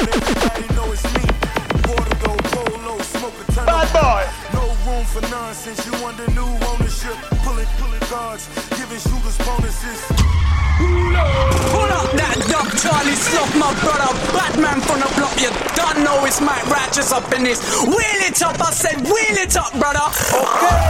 everybody know it's me. Water go polo, smoke a ton of boy. No room for nonsense. You under new ownership. Pulling guards, giving shooters bonuses. Pull up that dub, Charlie Sloth, my brother. Batman from the block, you don't know it's Mike Ratchet's up in this. Wheel it up, I said wheel it up, brother. Okay.